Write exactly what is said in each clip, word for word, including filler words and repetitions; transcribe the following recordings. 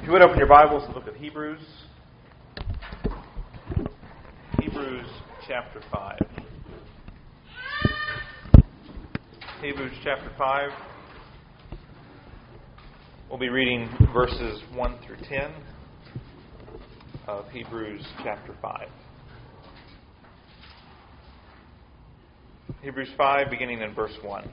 you would open your Bibles and look at Hebrews. Hebrews chapter five. Hebrews chapter five. We'll be reading verses one through ten of Hebrews chapter five. Hebrews five, beginning in verse one.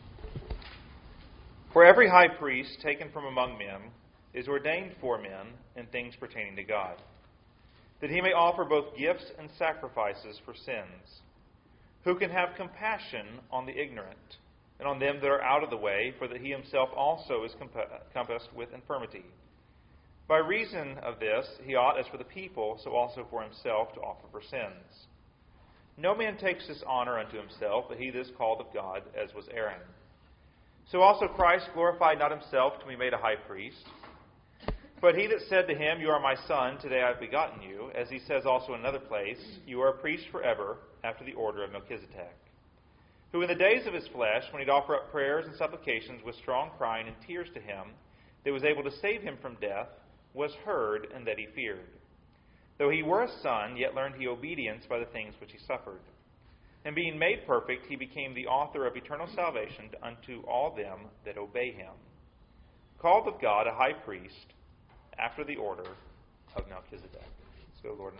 For every high priest taken from among men is ordained for men in things pertaining to God, that he may offer both gifts and sacrifices for sins, who can have compassion on the ignorant and on them that are out of the way, for that he himself also is compassed with infirmity. By reason of this, he ought, as for the people, so also for himself, to offer for sins. No man takes this honor unto himself, but he that is called of God, as was Aaron. So also Christ glorified not himself to be made a high priest, but he that said to him, You are my son, today I have begotten you, as he says also in another place, You are a priest forever, after the order of Melchizedek. Who in the days of his flesh, when he'd offer up prayers and supplications with strong crying and tears to him, that was able to save him from death, was heard, and that he feared. Though he were a son, yet learned he obedience by the things which he suffered. And being made perfect, he became the author of eternal salvation unto all them that obey him, called of God a high priest, after the order of Melchizedek. Let's go, Lord.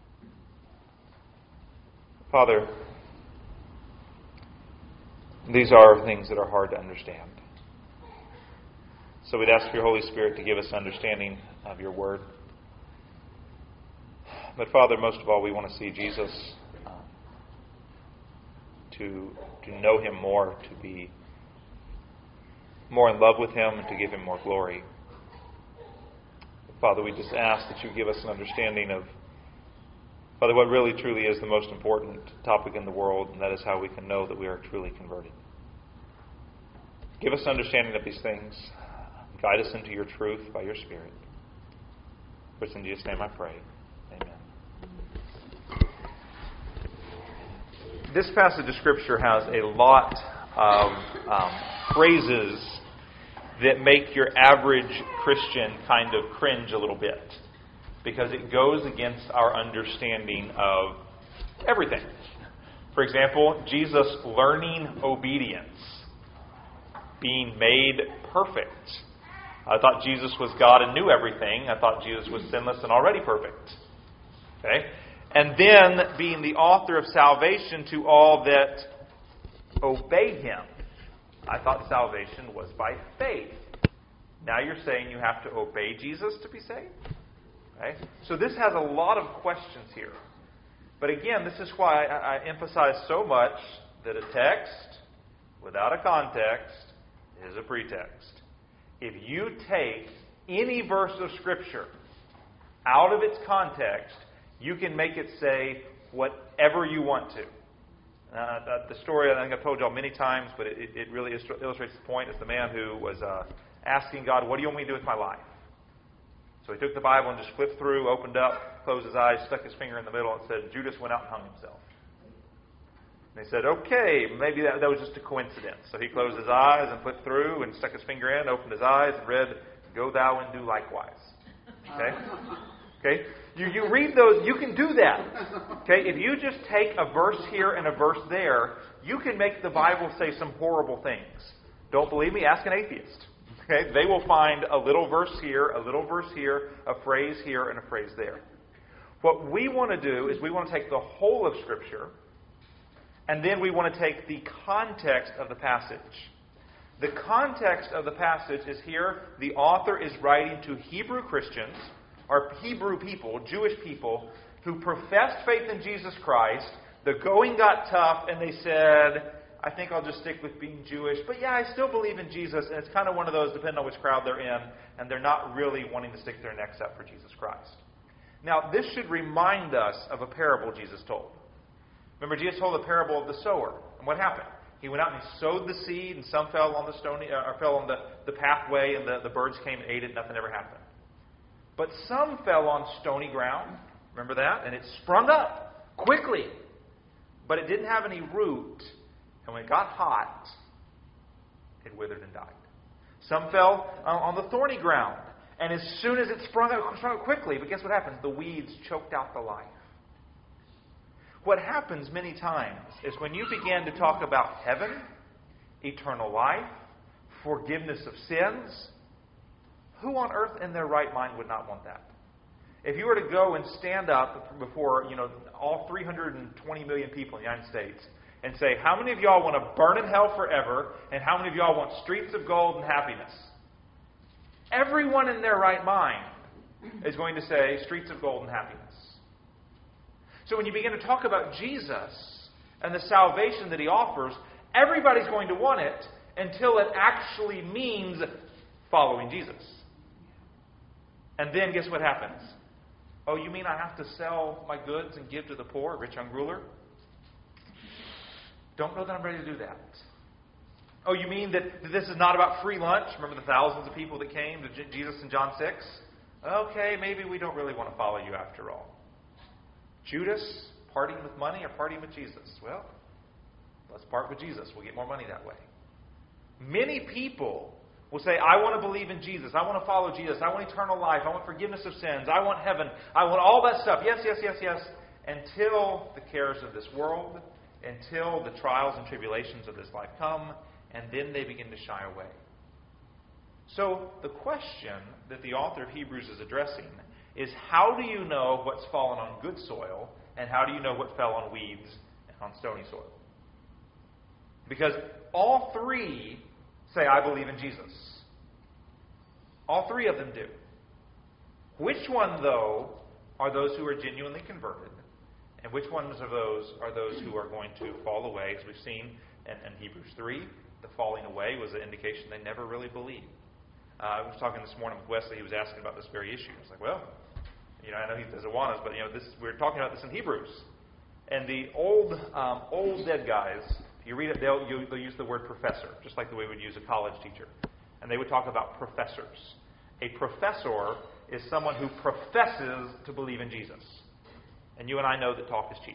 Father, these are things that are hard to understand. So we'd ask for your Holy Spirit to give us understanding of your word. But Father, most of all, we want to see Jesus, um, to, to know him more, to be more in love with him, and to give him more glory. Father, we just ask that you give us an understanding of, Father, what really truly is the most important topic in the world, and that is how we can know that we are truly converted. Give us understanding of these things. Guide us into your truth by your Spirit. For it's in Jesus' name I pray. Amen. This passage of Scripture has a lot of um, phrases that make your average Christian kind of cringe a little bit, because it goes against our understanding of everything. For example, Jesus learning obedience, being made perfect. I thought Jesus was God and knew everything. I thought Jesus was sinless and already perfect. Okay? And then being the author of salvation to all that obey him. I thought salvation was by faith. Now you're saying you have to obey Jesus to be saved? Okay? So this has a lot of questions here. But again, this is why I, I emphasize so much that a text without a context is a pretext. If you take any verse of Scripture out of its context, you can make it say whatever you want to. Uh, the story, I think I've told you all many times, but it, it really illustrates the point, is the man who was uh, asking God, what do you want me to do with my life? So he took the Bible and just flipped through, opened up, closed his eyes, stuck his finger in the middle, and said, Judas went out and hung himself. And he said, okay, maybe that, that was just a coincidence. So he closed his eyes and flipped through and stuck his finger in, opened his eyes, and read, Go thou and do likewise. Okay? Okay? You, you read those, you can do that. Okay? If you just take a verse here and a verse there, you can make the Bible say some horrible things. Don't believe me? Ask an atheist. Okay? They will find a little verse here, a little verse here, a phrase here, and a phrase there. What we want to do is we want to take the whole of Scripture, and then we want to take the context of the passage. The context of the passage is here. The author is writing to Hebrew Christians, or Hebrew people, Jewish people, who professed faith in Jesus Christ. The going got tough, and they said, I think I'll just stick with being Jewish. But yeah, I still believe in Jesus. And it's kind of one of those, depending on which crowd they're in, and they're not really wanting to stick their necks out for Jesus Christ. Now, this should remind us of a parable Jesus told. Remember, Jesus told the parable of the sower. And what happened? He went out and he sowed the seed, and some fell on the stony, or fell on the, the pathway, and the, the birds came and ate it, and nothing ever happened. But some fell on stony ground. Remember that? And it sprung up quickly. But it didn't have any root. And when it got hot, it withered and died. Some fell on the thorny ground. And as soon as it sprung up, sprung up quickly, but guess what happens? The weeds choked out the life. What happens many times is when you begin to talk about heaven, eternal life, forgiveness of sins, who on earth in their right mind would not want that? If you were to go and stand up before, you know, all three hundred twenty million people in the United States and say, how many of y'all want to burn in hell forever, and how many of y'all want streets of gold and happiness? Everyone in their right mind is going to say streets of gold and happiness. So when you begin to talk about Jesus and the salvation that He offers, everybody's going to want it until it actually means following Jesus. And then guess what happens? Oh, you mean I have to sell my goods and give to the poor, rich young ruler? Don't know that I'm ready to do that. Oh, you mean that this is not about free lunch? Remember the thousands of people that came to Jesus in John six? Okay, maybe we don't really want to follow you after all. Judas, partying with money or partying with Jesus? Well, let's part with Jesus. We'll get more money that way. Many people will say, I want to believe in Jesus. I want to follow Jesus. I want eternal life. I want forgiveness of sins. I want heaven. I want all that stuff. Yes, yes, yes, yes. Until the cares of this world, until the trials and tribulations of this life come, and then they begin to shy away. So the question that the author of Hebrews is addressing is, how do you know what's fallen on good soil, and how do you know what fell on weeds and on stony soil? Because all three say, I believe in Jesus. All three of them do. Which one, though, are those who are genuinely converted? And which ones are those are those who are going to fall away? As we've seen in, in Hebrews three, the falling away was an indication they never really believed. Uh, I was talking this morning with Wesley. He was asking about this very issue. I was like, well, you know, I know he doesn't want us, but you know, this we're talking about this in Hebrews. And the old um, old dead guys, you read it, they'll, you, they'll use the word professor, just like the way we'd use a college teacher. And they would talk about professors. A professor is someone who professes to believe in Jesus. And you and I know that talk is cheap.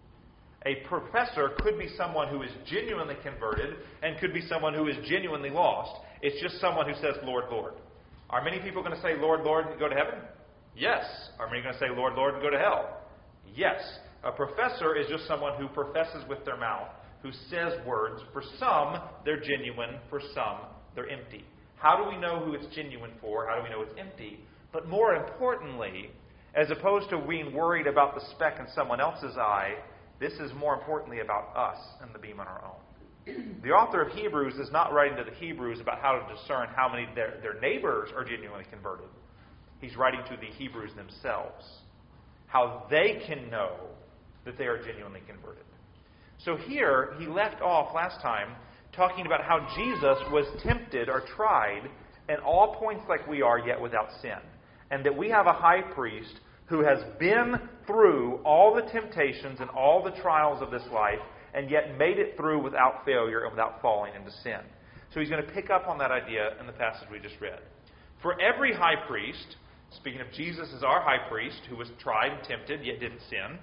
A professor could be someone who is genuinely converted and could be someone who is genuinely lost. It's just someone who says, Lord, Lord. Are many people going to say, Lord, Lord, and go to heaven? Yes. Are many going to say, Lord, Lord, and go to hell? Yes. A professor is just someone who professes with their mouth, who says words. For some, they're genuine. For some, they're empty. How do we know who it's genuine for? How do we know it's empty? But more importantly, as opposed to being worried about the speck in someone else's eye, this is more importantly about us and the beam on our own. The author of Hebrews is not writing to the Hebrews about how to discern how many of their, their neighbors are genuinely converted. He's writing to the Hebrews themselves, how they can know that they are genuinely converted. So here, he left off last time talking about how Jesus was tempted or tried at all points like we are, yet without sin. And that we have a high priest who has been through all the temptations and all the trials of this life, and yet made it through without failure and without falling into sin. So he's going to pick up on that idea in the passage we just read. For every high priest, speaking of Jesus as our high priest, who was tried and tempted, yet didn't sin,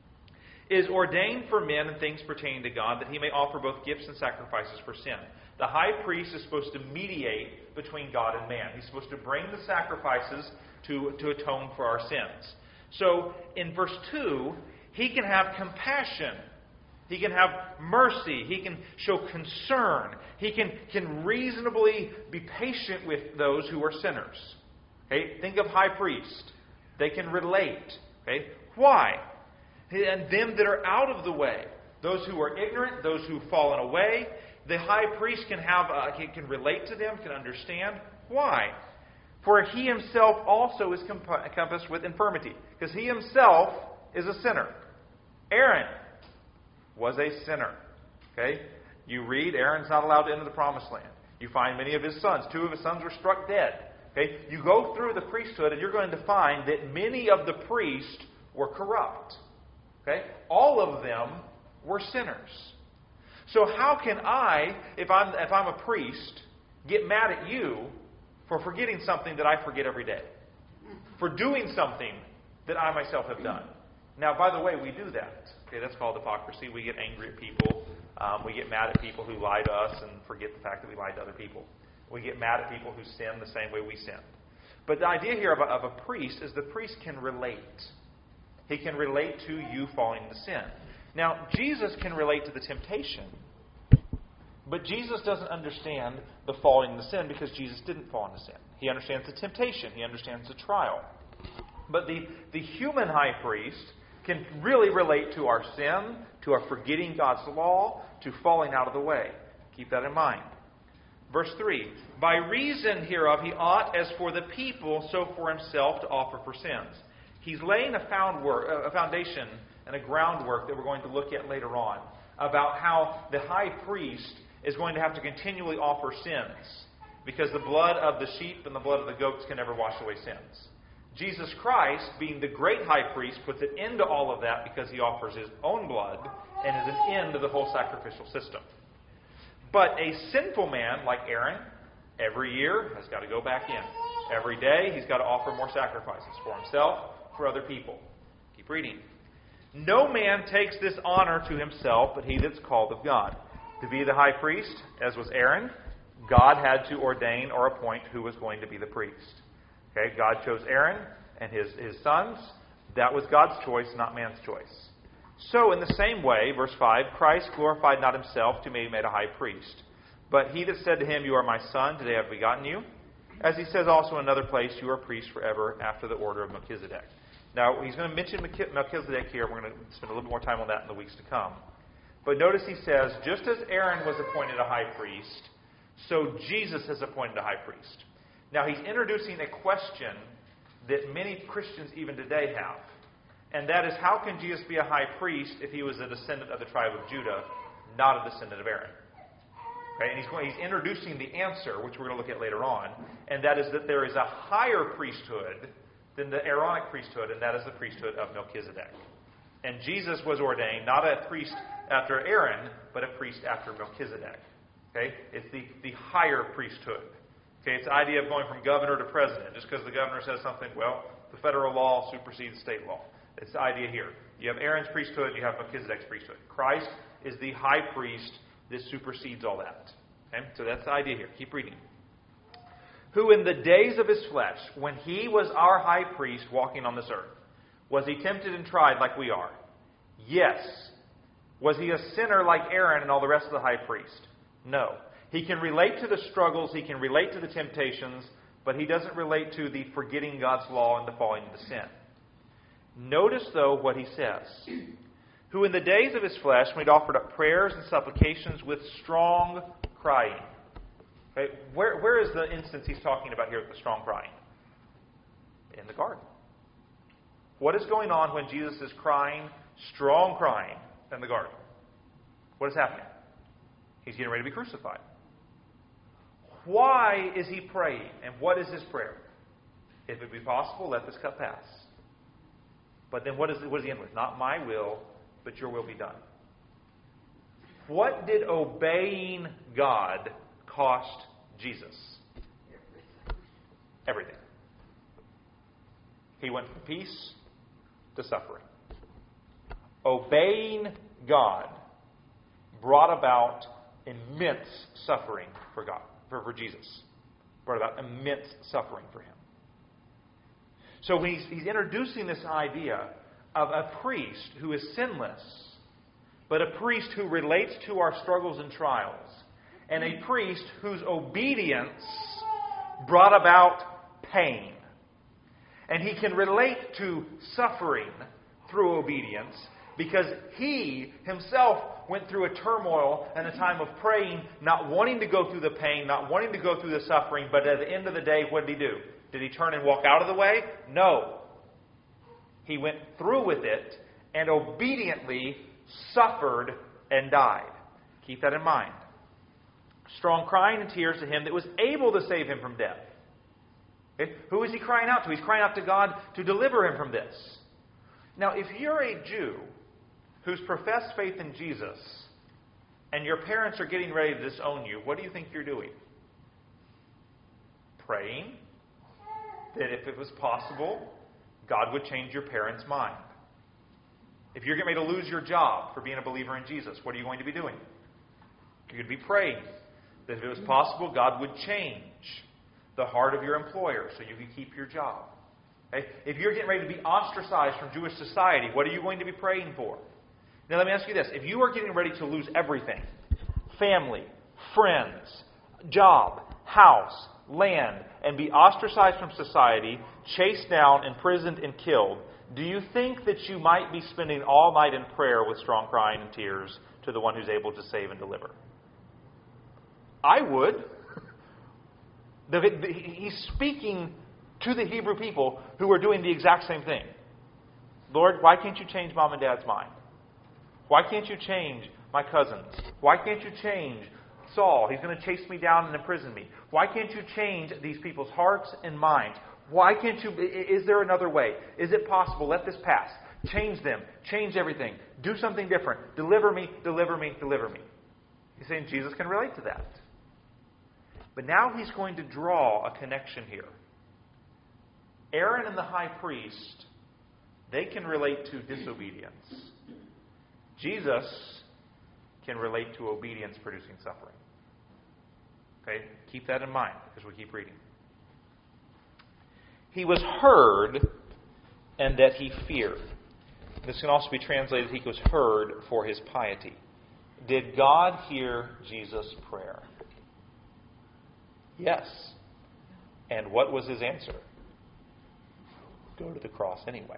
is ordained for men and things pertaining to God, that he may offer both gifts and sacrifices for sin. The high priest is supposed to mediate between God and man. He's supposed to bring the sacrifices to, to atone for our sins. So, in verse two, he can have compassion. He can have mercy. He can show concern. He can, can reasonably be patient with those who are sinners. Okay? Think of high priest. They can relate. Okay? Why? And them that are out of the way, those who are ignorant, those who've fallen away, the high priest can have, uh, can, can relate to them, can understand. Why? For he himself also is encompassed with infirmity, because he himself is a sinner. Aaron was a sinner. Okay? You read, Aaron's not allowed to enter the promised land. You find many of his sons. Two of his sons were struck dead. Okay? You go through the priesthood, and you're going to find that many of the priests were corrupt. Okay? All of them were sinners. So how can I, if I'm if I'm a priest, get mad at you for forgetting something that I forget every day? For doing something that I myself have done. Now, by the way, we do that. Okay, that's called hypocrisy. We get angry at people. Um, we get mad at people who lie to us and forget the fact that we lied to other people. We get mad at people who sin the same way we sin. But the idea here of a, of a priest is the priest can relate. He can relate to you falling into sin. Now, Jesus can relate to the temptation. But Jesus doesn't understand the falling into sin because Jesus didn't fall into sin. He understands the temptation. He understands the trial. But the, the human high priest can really relate to our sin, to our forgetting God's law, to falling out of the way. Keep that in mind. Verse three, by reason hereof he ought, as for the people, so for himself, to offer for sins. He's laying a, found work, a foundation and a groundwork that we're going to look at later on about how the high priest is going to have to continually offer sins because the blood of the sheep and the blood of the goats can never wash away sins. Jesus Christ, being the great high priest, puts an end to all of that because he offers his own blood and is an end to the whole sacrificial system. But a sinful man like Aaron, every year has got to go back in. Every day he's got to offer more sacrifices for himself, for other people. Keep reading. No man takes this honor to himself, but he that's called of God. To be the high priest, as was Aaron, God had to ordain or appoint who was going to be the priest. Okay, God chose Aaron and his, his sons. That was God's choice, not man's choice. So, in the same way, verse five, Christ glorified not himself to be made a high priest. But he that said to him, you are my son, today I have begotten you. As he says also in another place, you are priests forever after the order of Melchizedek. Now, he's going to mention Melchizedek here. We're going to spend a little bit more time on that in the weeks to come. But notice he says, just as Aaron was appointed a high priest, so Jesus is appointed a high priest. Now, he's introducing a question that many Christians even today have. And that is, how can Jesus be a high priest if he was a descendant of the tribe of Judah, not a descendant of Aaron? Okay, and he's, going, he's introducing the answer, which we're going to look at later on, and that is that there is a higher priesthood than the Aaronic priesthood, and that is the priesthood of Melchizedek. And Jesus was ordained not a priest after Aaron, but a priest after Melchizedek. Okay, it's the, the higher priesthood. Okay, it's the idea of going from governor to president. Just because the governor says something, well, the federal law supersedes state law. It's the idea here. You have Aaron's priesthood, you have Melchizedek's priesthood. Christ is the high priest that supersedes all that. Okay, so that's the idea here. Keep reading. Who in the days of his flesh, when he was our high priest walking on this earth, was he tempted and tried like we are? Yes. Was he a sinner like Aaron and all the rest of the high priest? No. He can relate to the struggles, he can relate to the temptations, but he doesn't relate to the forgetting God's law and the falling into sin. Notice, though, what he says. Who in the days of his flesh, when he offered up prayers and supplications with strong crying. Okay, where, where is the instance he's talking about here with the strong crying? In the garden. What is going on when Jesus is crying, strong crying, in the garden? What is happening? He's getting ready to be crucified. Why is he praying? And what is his prayer? If it be possible, let this cup pass. But then what, is, what does he end with? Not my will, but your will be done. What did obeying God cost Jesus? Everything. He went from peace to suffering. Obeying God brought about immense suffering for God, for, for Jesus. Brought about immense suffering for him. So when he's, he's introducing this idea of a priest who is sinless, but a priest who relates to our struggles and trials, and a priest whose obedience brought about pain. And he can relate to suffering through obedience because he himself went through a turmoil and a time of praying, not wanting to go through the pain, not wanting to go through the suffering, but at the end of the day, what did he do? Did he turn and walk out of the way? No. He went through with it and obediently suffered and died. Keep that in mind. Strong crying and tears to him that was able to save him from death. Okay? Who is he crying out to? He's crying out to God to deliver him from this. Now, if you're a Jew who's professed faith in Jesus and your parents are getting ready to disown you, what do you think you're doing? Praying that if it was possible, God would change your parents' mind. If you're getting ready to lose your job for being a believer in Jesus, what are you going to be doing? You're going to be praying that if it was possible, God would change the heart of your employer so you can keep your job. Okay? If you're getting ready to be ostracized from Jewish society, what are you going to be praying for? Now let me ask you this. If you are getting ready to lose everything, family, friends, job, house, land, and be ostracized from society, chased down, imprisoned, and killed, do you think that you might be spending all night in prayer with strong crying and tears to the one who's able to save and deliver? I would. He's speaking to the Hebrew people who are doing the exact same thing. Lord, why can't you change mom and dad's mind? Why can't you change my cousins? Why can't you change Saul? He's going to chase me down and imprison me. Why can't you change these people's hearts and minds? Why can't you? Is there another way? Is it possible? Let this pass. Change them. Change everything. Do something different. Deliver me, deliver me, deliver me. He's saying Jesus can relate to that. But now he's going to draw a connection here. Aaron and the high priest, they can relate to disobedience. Jesus can relate to obedience producing suffering. Okay? Keep that in mind as we keep reading. He was heard and that he feared. This can also be translated, he was heard for his piety. Did God hear Jesus' prayer? Yes. And what was his answer? Go to the cross anyway.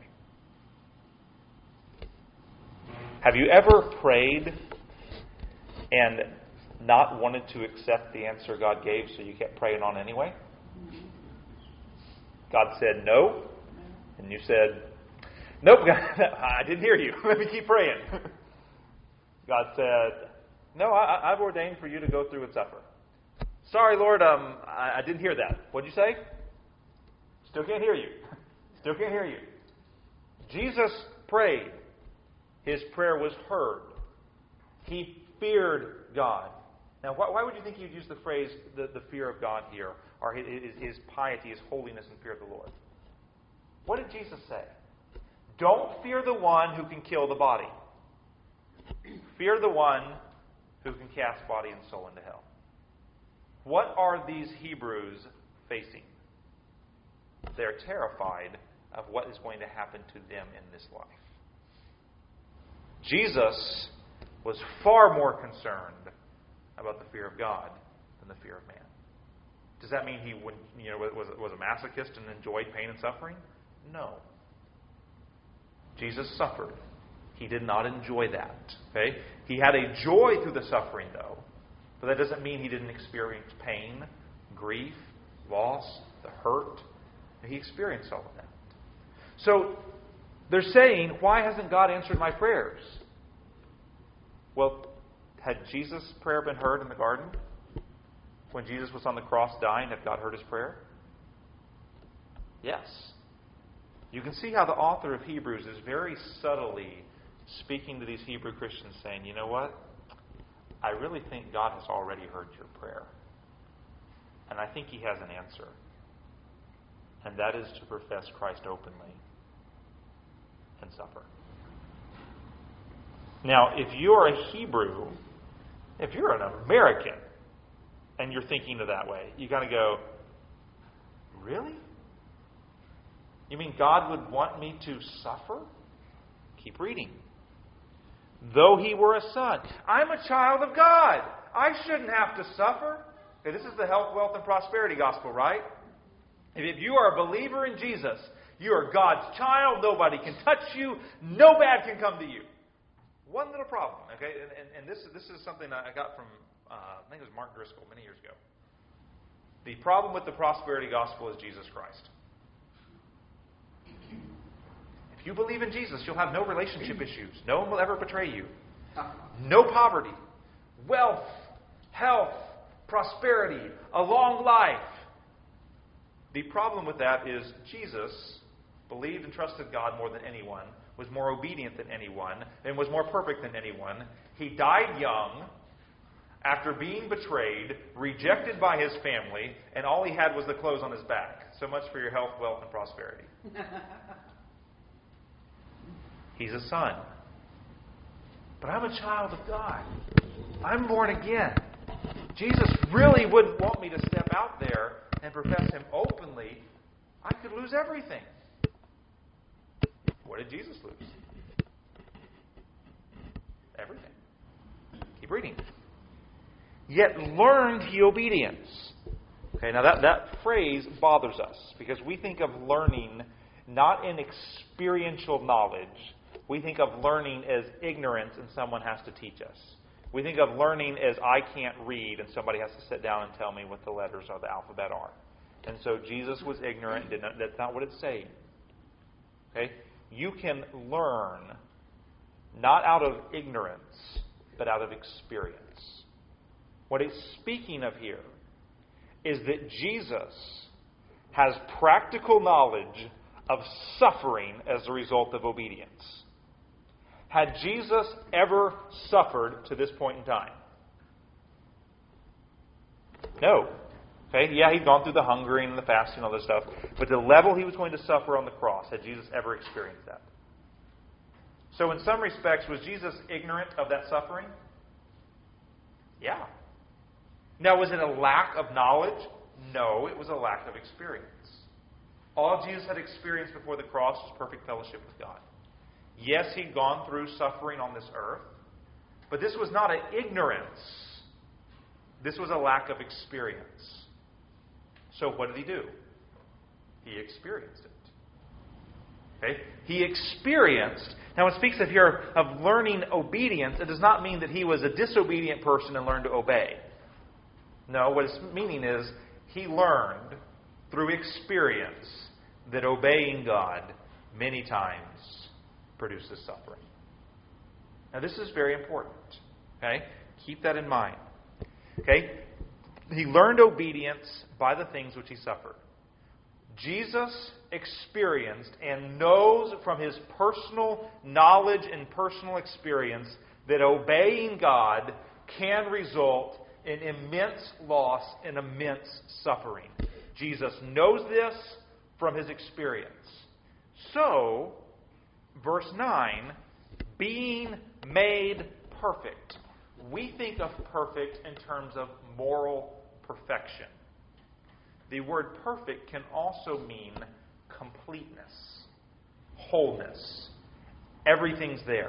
Have you ever prayed and not wanted to accept the answer God gave, so you kept praying on anyway? God said no, and you said, nope, God, I didn't hear you. Let me keep praying. God said, no, I, I've ordained for you to go through and suffer. Sorry, Lord, um, I, I didn't hear that. What'd you say? Still can't hear you. Still can't hear you. Jesus prayed. His prayer was heard. He feared God. Now, why, why would you think he'd use the phrase, the, the fear of God here, or his, his piety, his holiness, and fear of the Lord? What did Jesus say? Don't fear the one who can kill the body. Fear the one who can cast body and soul into hell. What are these Hebrews facing? They're terrified of what is going to happen to them in this life. Jesus was far more concerned about the fear of God than the fear of man. Does that mean he would, you know, was, was a masochist and enjoyed pain and suffering? No. Jesus suffered. He did not enjoy that. Okay? He had a joy through the suffering, though. But that doesn't mean he didn't experience pain, grief, loss, the hurt. He experienced all of that. So, they're saying, why hasn't God answered my prayers? Well, had Jesus' prayer been heard in the garden? When Jesus was on the cross dying, had God heard his prayer? Yes. You can see how the author of Hebrews is very subtly speaking to these Hebrew Christians, saying, you know what? I really think God has already heard your prayer. And I think he has an answer. And that is to profess Christ openly and suffer. Now, if you're a Hebrew, if you're an American, and you're thinking of that way, you got to go, really? You mean God would want me to suffer? Keep reading. Though he were a son. I'm a child of God. I shouldn't have to suffer. Okay, this is the health, wealth, and prosperity gospel, right? If you are a believer in Jesus, you are God's child. Nobody can touch you. No bad can come to you. One little problem, okay? And, and, and this, this is something I got from, uh, I think it was Mark Driscoll many years ago. The problem with the prosperity gospel is Jesus Christ. If you believe in Jesus, you'll have no relationship issues. No one will ever betray you. No poverty. Wealth, health, prosperity, a long life. The problem with that is Jesus believed and trusted God more than anyone, was more obedient than anyone, and was more perfect than anyone. He died young after being betrayed, rejected by his family, and all he had was the clothes on his back. So much for your health, wealth, and prosperity. He's a son. But I'm a child of God. I'm born again. Jesus really wouldn't want me to step out there and profess Him openly, I could lose everything. What did Jesus lose? Everything. Keep reading. Yet learned he obedience. Okay, now that, that phrase bothers us because we think of learning not in experiential knowledge. We think of learning as ignorance and someone has to teach us. We think of learning as I can't read and somebody has to sit down and tell me what the letters of the alphabet are. And so Jesus was ignorant and did not, that's not what it's saying. Okay? You can learn not out of ignorance, but out of experience. What it's speaking of here is that Jesus has practical knowledge of suffering as a result of obedience. Had Jesus ever suffered to this point in time? No. Okay, yeah, he'd gone through the hungering and the fasting and all this stuff, but the level he was going to suffer on the cross, had Jesus ever experienced that? So in some respects, was Jesus ignorant of that suffering? Yeah. Now, was it a lack of knowledge? No, it was a lack of experience. All Jesus had experienced before the cross was perfect fellowship with God. Yes, he'd gone through suffering on this earth, but this was not an ignorance. This was a lack of experience. So what did he do? He experienced it. Okay? He experienced. Now, when it speaks of here of learning obedience, it does not mean that he was a disobedient person and learned to obey. No, what it's meaning is he learned through experience that obeying God many times produces suffering. Now, this is very important. Okay? Keep that in mind. Okay? He learned obedience by the things which he suffered. Jesus experienced and knows from his personal knowledge and personal experience that obeying God can result in immense loss and immense suffering. Jesus knows this from his experience. So, verse nine, being made perfect. We think of perfect in terms of moral perfection. The word perfect can also mean completeness, wholeness. Everything's there.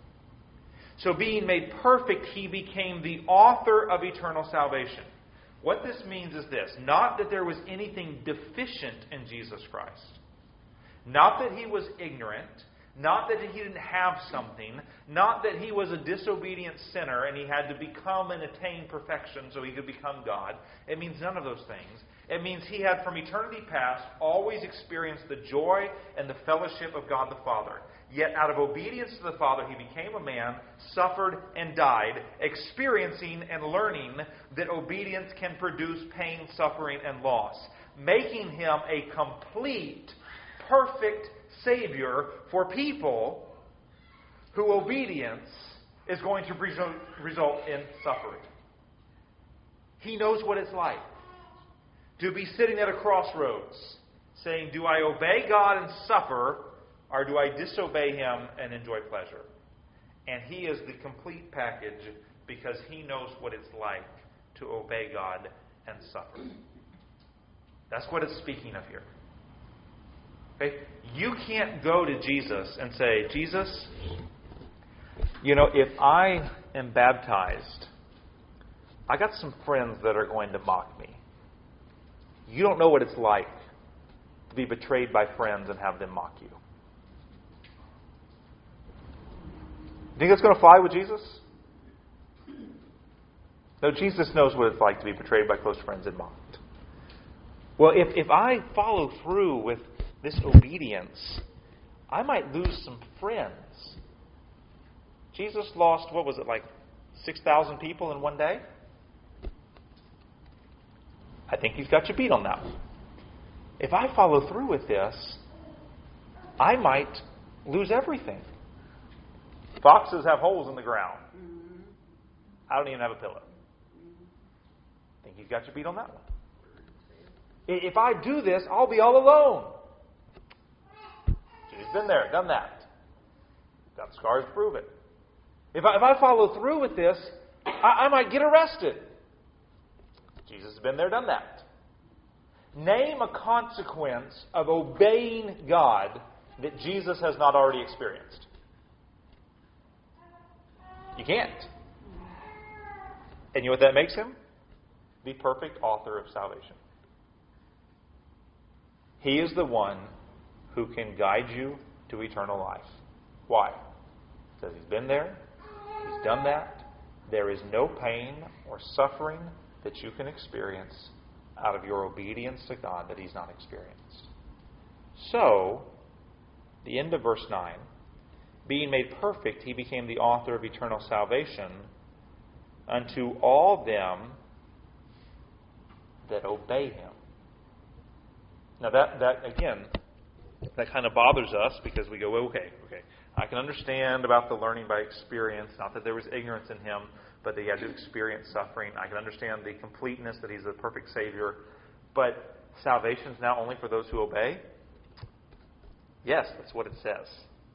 So being made perfect, he became the author of eternal salvation. What this means is this. Not that there was anything deficient in Jesus Christ. Not that he was ignorant. Not that he didn't have something. Not that he was a disobedient sinner and he had to become and attain perfection so he could become God. It means none of those things. It means he had from eternity past always experienced the joy and the fellowship of God the Father. Yet out of obedience to the Father, he became a man, suffered and died, experiencing and learning that obedience can produce pain, suffering, and loss, making him a complete, perfect Savior for people who obedience is going to result in suffering. He knows what it's like to be sitting at a crossroads saying, do I obey God and suffer, or do I disobey Him and enjoy pleasure? And He is the complete package because He knows what it's like to obey God and suffer. That's what it's speaking of here. Okay? You can't go to Jesus and say, Jesus, you know, if I am baptized, I got some friends that are going to mock me. You don't know what it's like to be betrayed by friends and have them mock you. You think that's going to fly with Jesus? No, Jesus knows what it's like to be betrayed by close friends and mocked. Well, if, if I follow through with this obedience, I might lose some friends. Jesus lost, what was it, like six thousand people in one day? I think He's got you beat on that one. If I follow through with this, I might lose everything. Foxes have holes in the ground. I don't even have a pillow. I think He's got you beat on that one. If I do this, I'll be all alone. She's been there, done that. Got scars to prove it. If I, if I follow through with this, I, I might get arrested. Jesus has been there, done that. Name a consequence of obeying God that Jesus has not already experienced. You can't. And you know what that makes him? The perfect author of salvation. He is the one who can guide you to eternal life. Why? Because he's been there. He's done that. There is no pain or suffering that you can experience out of your obedience to God that he's not experienced. So, the end of verse nine, being made perfect, he became the author of eternal salvation unto all them that obey him. Now that, that again, that kind of bothers us because we go, well, okay, okay, I can understand about the learning by experience, not that there was ignorance in him, but that he had to experience suffering. I can understand the completeness that he's the perfect Savior. But salvation is now only for those who obey? Yes, that's what it says.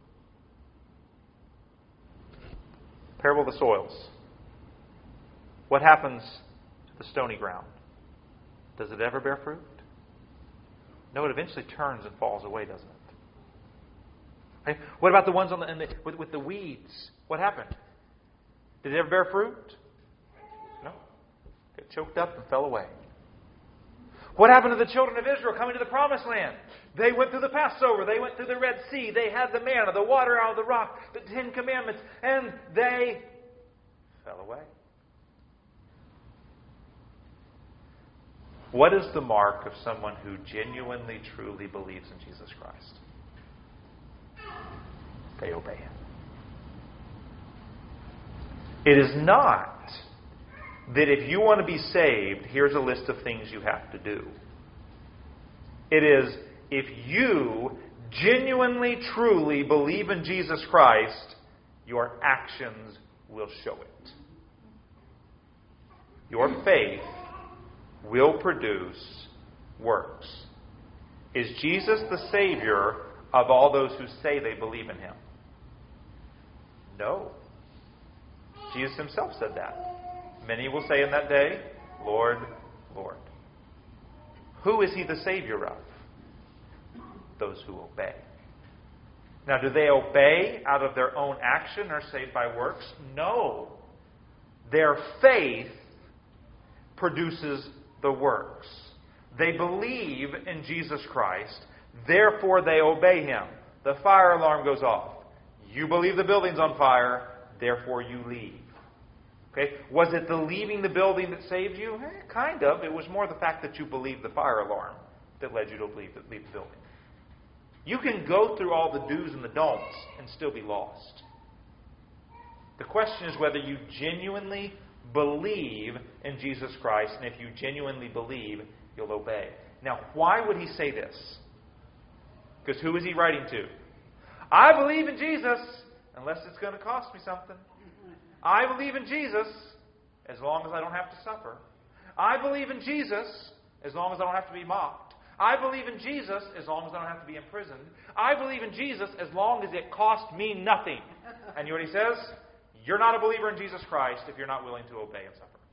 Parable of the soils. What happens to the stony ground? Does it ever bear fruit? No, it eventually turns and falls away, doesn't it? Okay. What about the ones on the, in the with, with the weeds? What happened? Did it ever bear fruit? No. It choked up and fell away. What happened to the children of Israel coming to the promised land? They went through the Passover. They went through the Red Sea. They had the manna, the water out of the rock, the Ten Commandments, and they fell away. What is the mark of someone who genuinely, truly believes in Jesus Christ? They obey him. It is not that if you want to be saved, here's a list of things you have to do. It is if you genuinely, truly believe in Jesus Christ, your actions will show it. Your faith will produce works. Is Jesus the Savior of all those who say they believe in him? No. Jesus himself said that. Many will say in that day, Lord, Lord. Who is he the Savior of? Those who obey. Now, do they obey out of their own action or saved by works? No. Their faith produces the works. They believe in Jesus Christ, therefore they obey him. The fire alarm goes off. You believe the building's on fire, therefore you leave. Okay? Was it the leaving the building that saved you? Eh, kind of. It was more the fact that you believed the fire alarm that led you to leave the, leave the building. You can go through all the do's and the don'ts and still be lost. The question is whether you genuinely believe in Jesus Christ, and if you genuinely believe, you'll obey. Now, why would he say this? Because who is he writing to? I believe in Jesus, unless it's going to cost me something. I believe in Jesus as long as I don't have to suffer. I believe in Jesus as long as I don't have to be mocked. I believe in Jesus as long as I don't have to be imprisoned. I believe in Jesus as long as it costs me nothing. And you know what he says? You're not a believer in Jesus Christ if you're not willing to obey and suffer.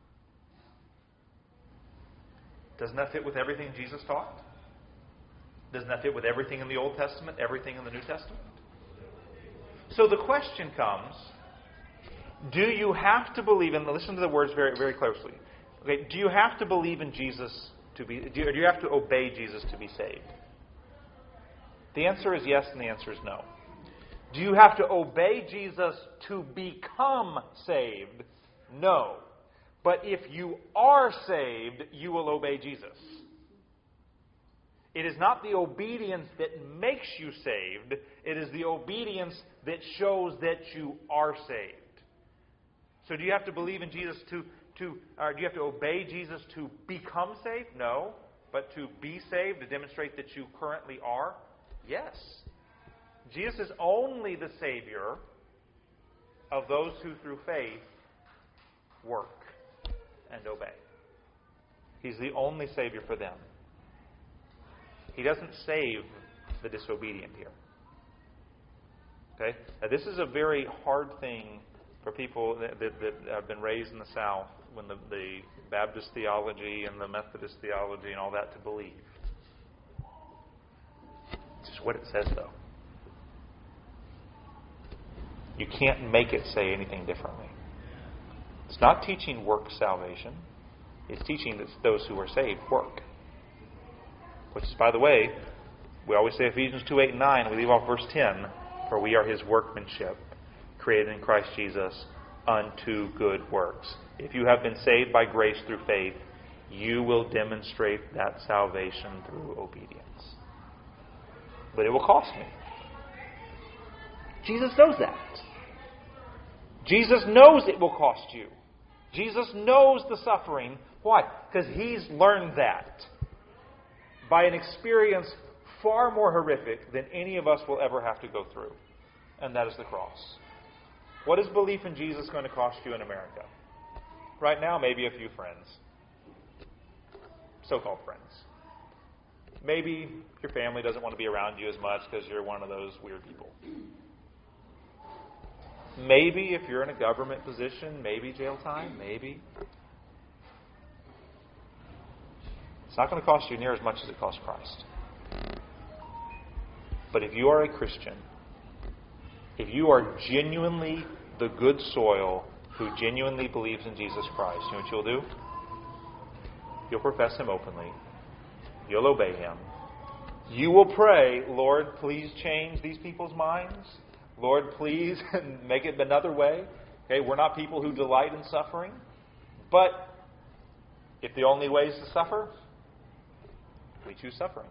Doesn't that fit with everything Jesus taught? Doesn't that fit with everything in the Old Testament, everything in the New Testament? So the question comes, do you have to believe in, listen to the words very, very closely. Okay, do you have to believe in Jesus to be, do you, do you have to obey Jesus to be saved? The answer is yes, and the answer is no. Do you have to obey Jesus to become saved? No. But if you are saved, you will obey Jesus. It is not the obedience that makes you saved. It is the obedience that shows that you are saved. So do you have to believe in Jesus to, to or do you have to obey Jesus to become saved? No. But to be saved, to demonstrate that you currently are? Yes. Jesus is only the Savior of those who through faith work and obey. He's the only Savior for them. He doesn't save the disobedient here. Okay? Now, this is a very hard thing for people that, that, that have been raised in the South when the, the Baptist theology and the Methodist theology and all that to believe. It's just what it says, though. You can't make it say anything differently. It's not teaching work salvation. It's teaching that those who are saved work. Which is, by the way, we always say Ephesians two, eight, and nine. We leave off verse ten. For we are His workmanship, created in Christ Jesus unto good works. If you have been saved by grace through faith, you will demonstrate that salvation through obedience. But it will cost me. Jesus knows that. Jesus knows it will cost you. Jesus knows the suffering. Why? Because He's learned that by an experience far more horrific than any of us will ever have to go through. And that is the cross. What is belief in Jesus going to cost you in America? Right now, maybe a few friends. So-called friends. Maybe your family doesn't want to be around you as much because you're one of those weird people. Maybe if you're in a government position, maybe jail time, maybe. It's not going to cost you near as much as it cost Christ. But if you are a Christian, if you are genuinely the good soil who genuinely believes in Jesus Christ, you know what you'll do? You'll profess Him openly. You'll obey Him. You will pray, Lord, please change these people's minds. Lord, please make it another way. Okay, we're not people who delight in suffering. But if the only way is to suffer, we choose suffering.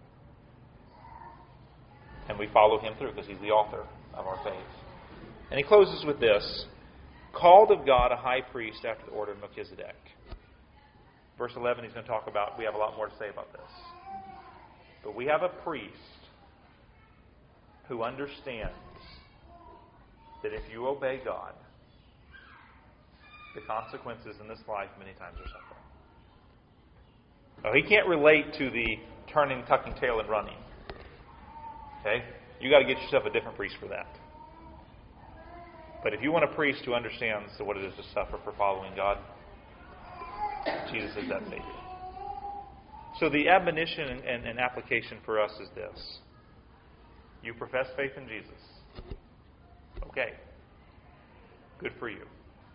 And we follow Him through because He's the author of our faith. And he closes with this. Called of God a high priest after the order of Melchizedek. Verse eleven, he's going to talk about, we have a lot more to say about this. But we have a priest who understands that if you obey God, the consequences in this life many times are suffering. Now, he can't relate to the turning, tucking tail, and running. Okay? You got to get yourself a different priest for that. But if you want a priest who understands what it is to suffer for following God, Jesus is that Savior. So the admonition and, and, and application for us is this. You profess faith in Jesus. Okay. Good for you.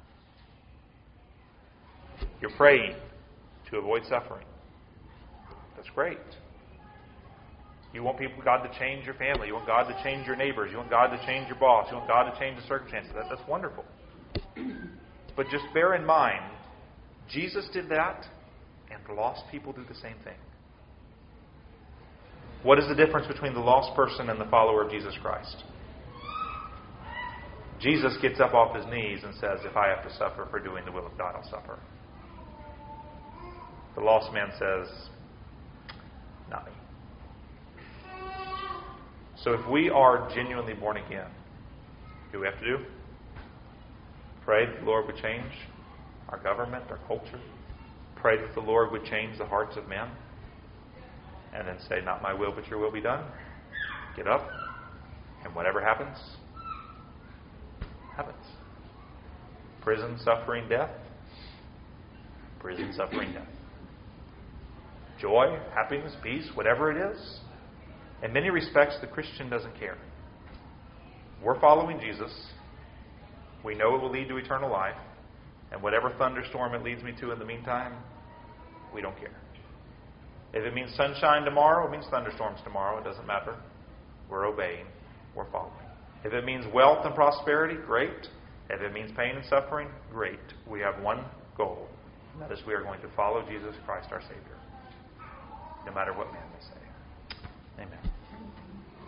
You're praying to avoid suffering. That's great. You want people, God to change your family. You want God to change your neighbors. You want God to change your boss. You want God to change the circumstances. That, that's wonderful. But just bear in mind, Jesus did that, and lost people do the same thing. What is the difference between the lost person and the follower of Jesus Christ? Jesus gets up off his knees and says, if I have to suffer for doing the will of God, I'll suffer. The lost man says, not me. So if we are genuinely born again, what do we have to do? Pray that the Lord would change our government, our culture. Pray that the Lord would change the hearts of men. And then say, not my will, but your will be done. Get up. And whatever happens, happens. Prison, suffering, death. Prison, suffering, death. Joy, happiness, peace, whatever it is. In many respects, the Christian doesn't care. We're following Jesus. We know it will lead to eternal life. And whatever thunderstorm it leads me to in the meantime, we don't care. If it means sunshine tomorrow, it means thunderstorms tomorrow. It doesn't matter. We're obeying. We're following. If it means wealth and prosperity, great. If it means pain and suffering, great. We have one goal. And that is we are going to follow Jesus Christ, our Savior. No matter what man may say. Amen.